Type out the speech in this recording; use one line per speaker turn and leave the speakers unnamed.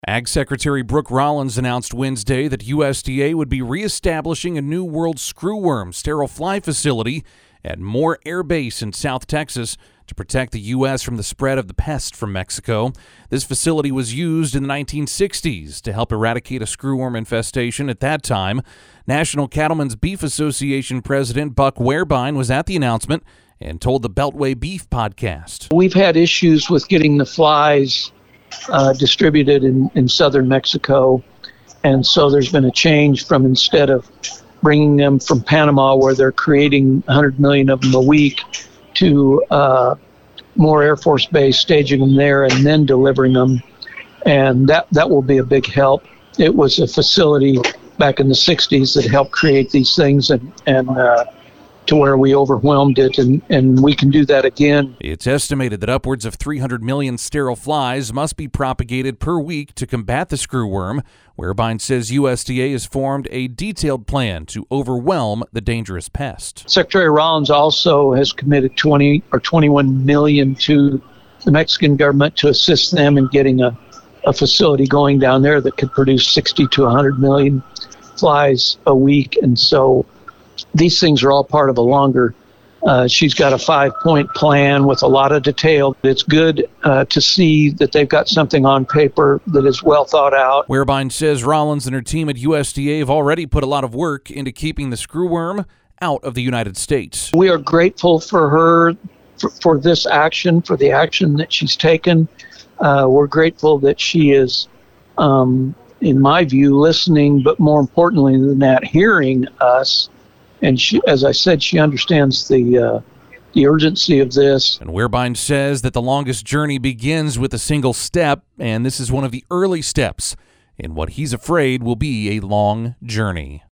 Ag Secretary Brooke Rollins announced Wednesday that USDA would be reestablishing a new world screwworm sterile fly facility at Moore Air Base in South Texas to protect the U.S. from the spread of the pest from Mexico. This facility was used in the 1960s to help eradicate a screwworm infestation at that time. National Cattlemen's Beef Association President Buck Wehrbein was at the announcement and told the Beltway Beef podcast.
We've had issues with getting the flies distributed in southern Mexico, and so there's been a change from, instead of bringing them from Panama, where they're creating 100 million of them a week, to Moore Air Force Base, staging them there and then delivering them, and that will be a big help. It was a facility back in the 60s that helped create these things, and to where we overwhelmed it, and we can do that again.
It's estimated that upwards of 300 million sterile flies must be propagated per week to combat the screwworm. Wehrbein says USDA has formed a detailed plan to overwhelm the dangerous pest.
Secretary Rollins also has committed 20 or 21 million to the Mexican government to assist them in getting a facility going down there that could produce 60 to 100 million flies a week, and so these things are all part of a longer, she's got a 5-point plan with a lot of detail. It's good to see that they've got something on paper that is well thought out.
Wehrbein says Rollins and her team at USDA have already put a lot of work into keeping the screwworm out of the United States.
We are grateful for her for this action, for the action that she's taken. We're grateful that she is, in my view, listening, but more importantly than that, hearing us. And she, as I said, she understands the urgency of this.
And Wehrbein says that the longest journey begins with a single step, and this is one of the early steps in what he's afraid will be a long journey.